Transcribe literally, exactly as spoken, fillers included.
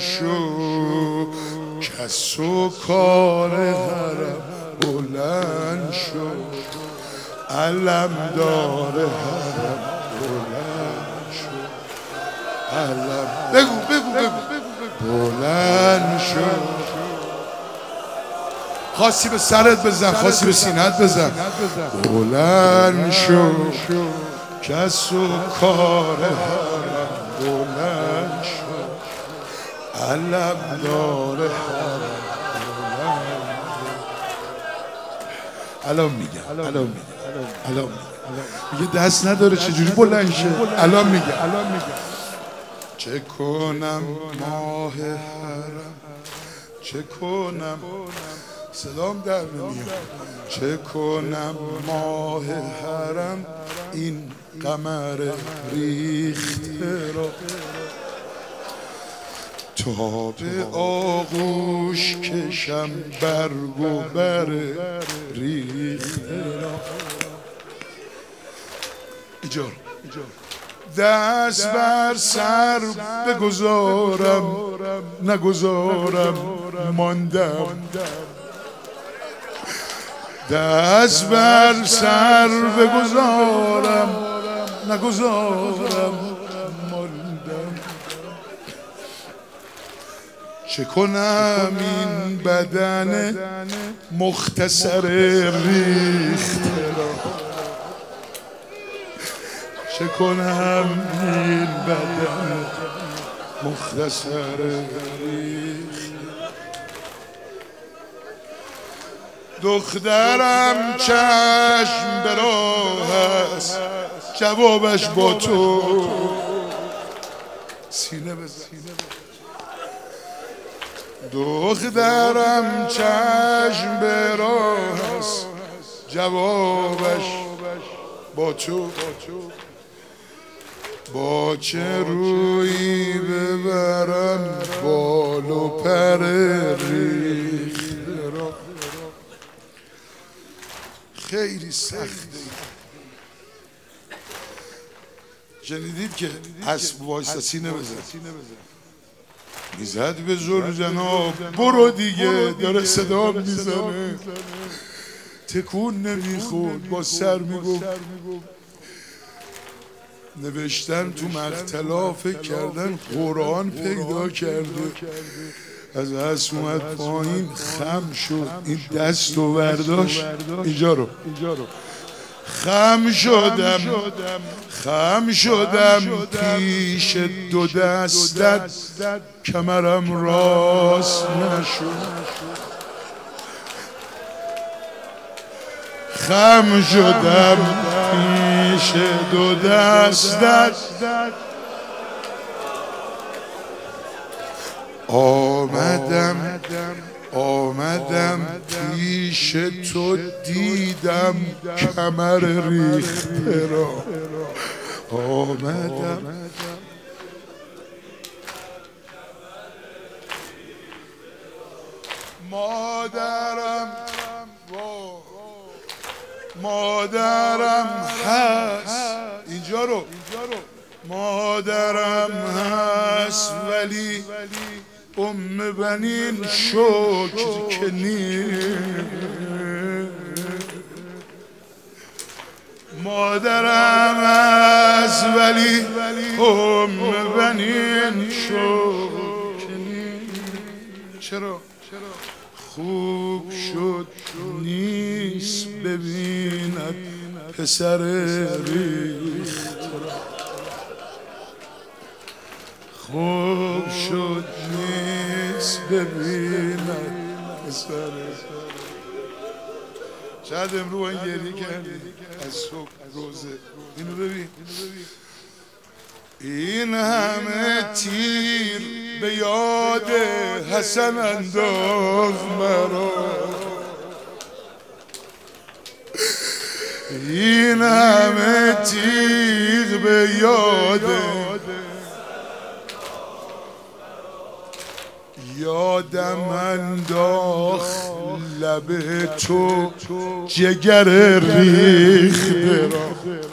شو کس و کار حرم بلند شو علم داره حرم بلند شو علم بگو بگو بگو بلند شو خاصی به سرت بزن خاصی به سینت بزن بلند شو کس و کار حرم بلند شو علم داره حرم بلند الان میگم الان میگم الان میگه دست نداره چجوری بلند شه الان میگم الان میگم چه کنم ماه حرم چه کنم سلام در نمیاد چه کنم ماه حرم این قمر ریخته را تا به آغوش کشم برگ و بر ریخته را ایجار دست بر سر بگذارم نگذارم ماندم دست بر سر بگذارم نگذارم ماندم چه کنم این بدن مختصر ریخته را چه کنم این بدن مختصر ریخته دخترم چشم به راه است جوابش با تو سینه بزن دخترم چشم به راه است جوابش با تو با چه روی ببرم بال و پر ریخته را خیلی سخته شنیدید که اسب وایستا سینه بزن میزد به زور جناب برو دیگه داره صدا میزنه تکون نمیخورد با سر میگفت نوشتن تو مقتلا فکر کردن قرآن پیدا کرده از اسب اومد پایین خم شد این دست و برداشت اینجا رو خم شدم خم شدم پیش دو دستت کمرم راست نشد خم شدم پیش دو دستت آمدم آمدم پیش تو دیدم کمر ریخته را آمدم مادرم مادرم هست اینجا رو مادرم هست ولی ام بنین شکر که نیست مادرم هست ولی ام بنین شکر که نیست چرا خوب شد نیست ببیند پسر ریخت خوب شد نیست ببیند پسر شاید امرو این گریه کردی از صبح روزه اینو ببین این همه تیر به یاد حسن انداز مرا این همه تیر به یاد یادم انداخت لب تو جگر ریخته را